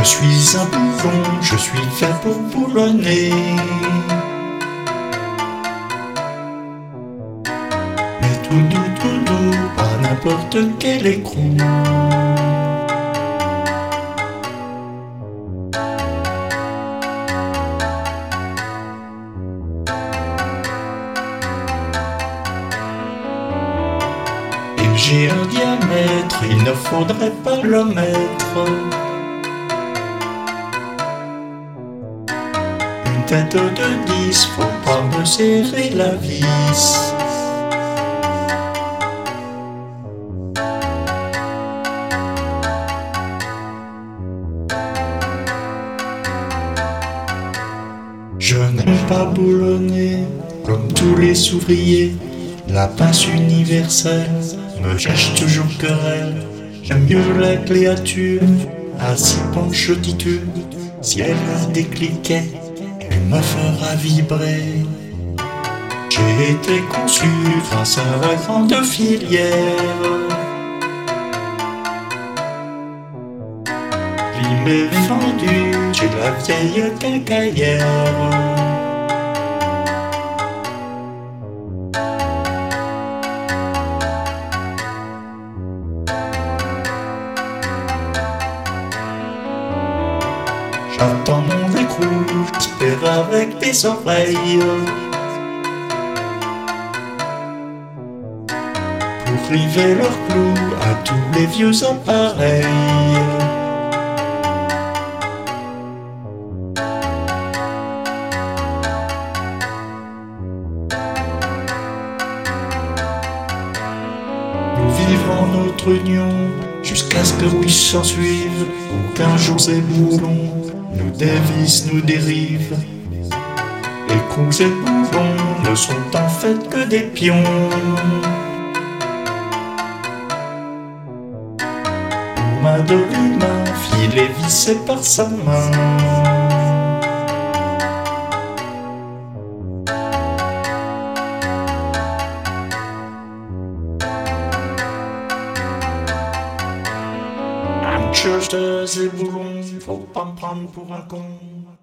suis un boulon, je suis fait pour boulonner. Mais tout doux, pas n'importe quel écrou. Et j'ai un diamètre, il ne faudrait pas le mettre. Une tête de 10, faut pas me serrer la vis. Je n'aime pas boulonner, comme tous les ouvriers. La pince universelle me cherche toujours querelle. J'aime mieux la créature, assis penche titube. Si elle a des cliquets, elle me fera vibrer. J'ai été conçu grâce à la grande filière. Limé fendu, j'ai la vieille quincaillère. J'attends mon écrou, j'espère avec des oreilles. Pour river leur clou à tous les vieux appareils. Nous vivrons notre union jusqu'à ce que oui s'en suive. Aucun jour ces boulons nous dévissent, nous dérivent. Écrous et boulons ne sont en fait que des pions. Aux mains de l'humain, filet vissé par sa main. Manchester et boulons, faut pas me prendre pour un con.